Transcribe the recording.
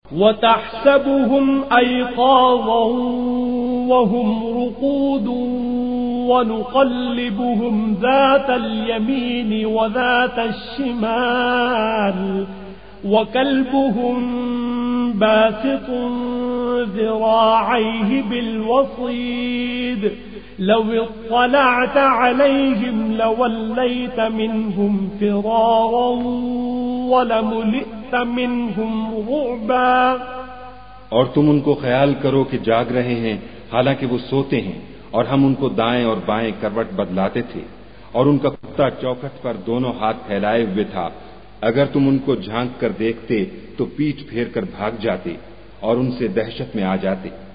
वतहसबुहुम अयक़ाज़न वहुम रुक़ूद वनुक़ल्लिबुहुम ज़ातल यमीन व ज़ातश शिमाल वकल्बुहुम बासितुन ज़िराअैहि बिलवसीद लौ इत्तलअत अलैहिम लवल्लैत मिनहुम फ़िरारन वलमुलिअत मिनहुम रुअबा। और तुम उनको ख्याल करो कि जाग रहे हैं हालांकि वो सोते हैं, और हम उनको दाएं और बाएं करवट बदलाते थे, और उनका कुत्ता चौखट पर दोनों हाथ फैलाए हुए था। अगर तुम उनको झांक कर देखते तो पीठ फेर कर भाग जाते और उनसे दहशत में आ जाते।